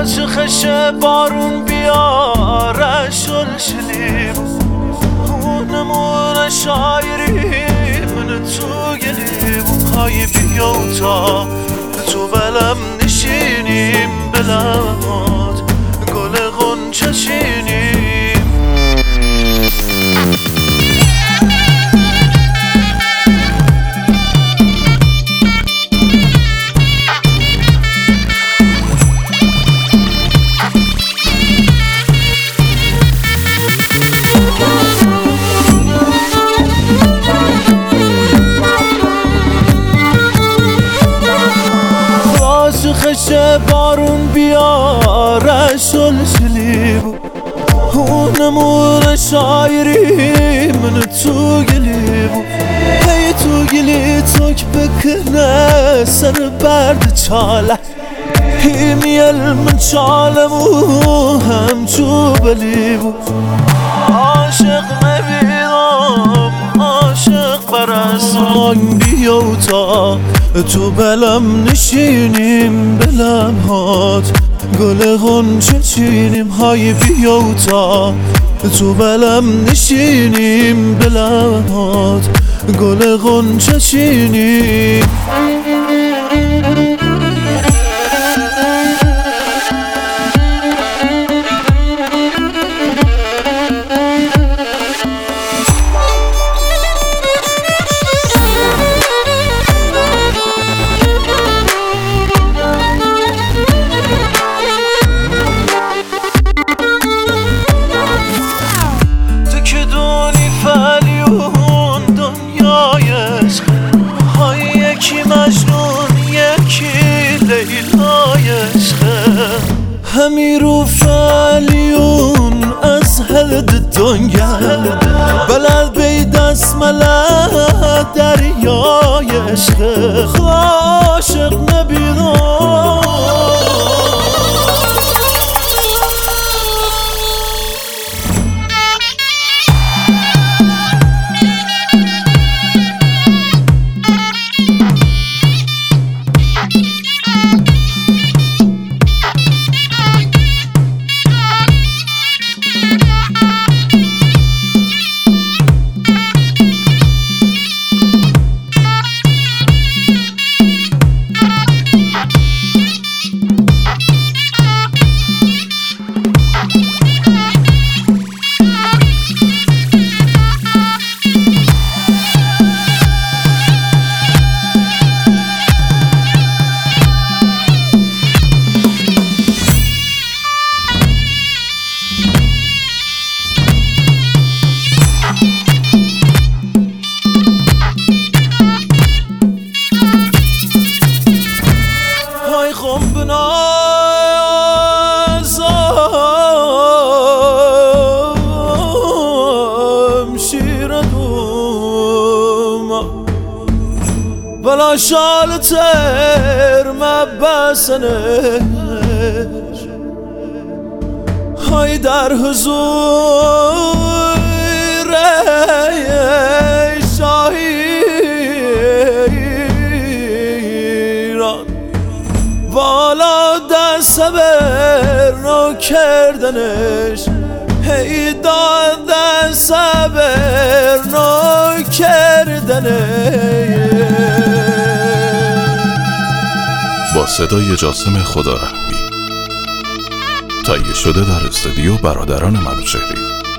باز خش بارون بیاره شلشلیم نمونه شاعری من تو گلیم های بیا تا تو بلم نشینیم بلمات گل غنچه چینیم خش بارون بیاره شلشلی بود نمونه شاعری من تو گلی بود هی تو گلی توک بکنه سر برد چاله هی میل من چاله و هم تو بلی بود عاشق نبیدم عاشق برسان بیا تا تو بلم نشینیم بلمهات گل غنچه چینیم های بیا تا تو بلم نشینیم بلمهات گل غنچه چینیم همی رو فعلیون از هلد دنیا بلد بی دست ملد دریای عشق عاشق نبیدم بلا شال تر مبسنش های در حضور شاهیران بالا دست صبر نو کردنش هی داد صبر نو کردنش با صدای جاسم خدارحمی تهیه شده در استودیو برادران منوچهری.